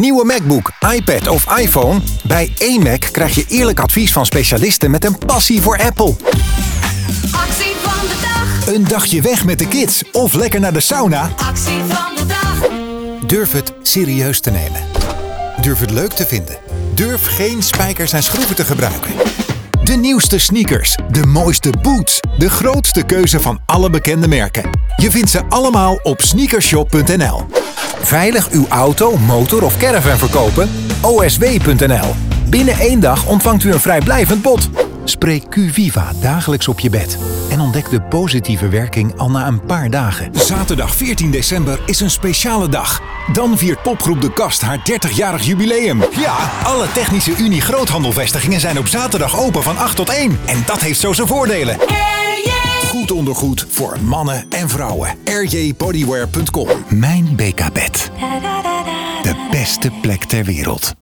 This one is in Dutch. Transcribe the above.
Nieuwe MacBook, iPad of iPhone? Bij eMac krijg je eerlijk advies van specialisten met een passie voor Apple. Actie van de dag. Een dagje weg met de kids of lekker naar de sauna? Actie van de dag. Durf het serieus te nemen. Durf het leuk te vinden. Durf geen spijkers en schroeven te gebruiken. De nieuwste sneakers, de mooiste boots, de grootste keuze van alle bekende merken. Je vindt ze allemaal op sneakershop.nl. Veilig uw auto, motor of caravan verkopen? OSW.nl. Binnen 1 dag ontvangt u een vrijblijvend bod. Spreek Q-Viva dagelijks op je bed. En ontdek de positieve werking al na een paar dagen. Zaterdag 14 december is een speciale dag. Dan viert popgroep De Kast haar 30-jarig jubileum. Ja, alle Technische Unie groothandelvestigingen zijn op zaterdag open van 8 tot 1. En dat heeft zo zijn voordelen. Goed ondergoed voor mannen en vrouwen. rjbodywear.com. Mijn BK-bed. De beste plek ter wereld.